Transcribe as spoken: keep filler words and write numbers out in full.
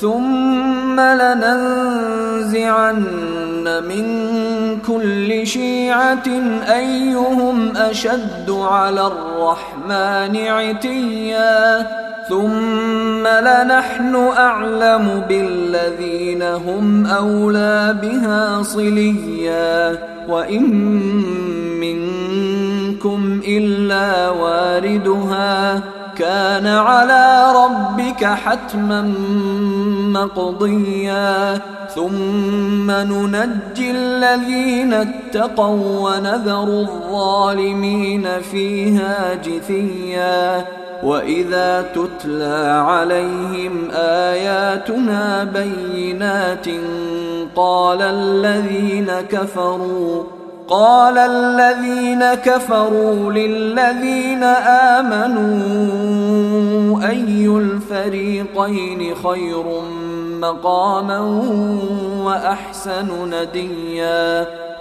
ثم لننزعن من كل شيعة أيهم أشد على الرحمن عتيا ثم لنحن أعلم بالذين هم أولى بها صليا وإن منكم إلا واردها كان على ربك حتما مقضيا ثم ننجي الذين اتقوا ونذر الظالمين فيها جثيا وإذا تتلى عليهم آياتنا بينات قال الذين كفروا قال الذين كفروا للذين آمنوا أي الفريقين خير مقاما وأحسن نديا